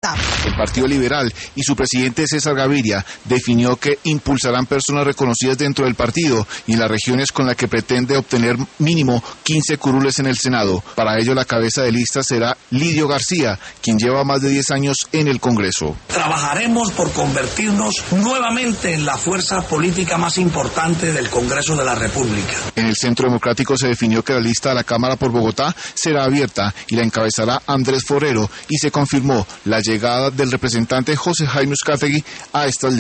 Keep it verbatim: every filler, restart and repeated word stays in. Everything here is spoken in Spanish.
WhatsApp. El Partido Liberal y su presidente César Gaviria definió que impulsarán personas reconocidas dentro del partido y en las regiones con las que pretende obtener mínimo quince curules en el Senado. Para ello, la cabeza de lista será Lidio García, quien lleva más de diez años en el Congreso. Trabajaremos por convertirnos nuevamente en la fuerza política más importante del Congreso de la República. En el Centro Democrático se definió que la lista de la Cámara por Bogotá será abierta y la encabezará Andrés Forero, y se confirmó la llegada del representante José Jaime Uzcategui a estas listas.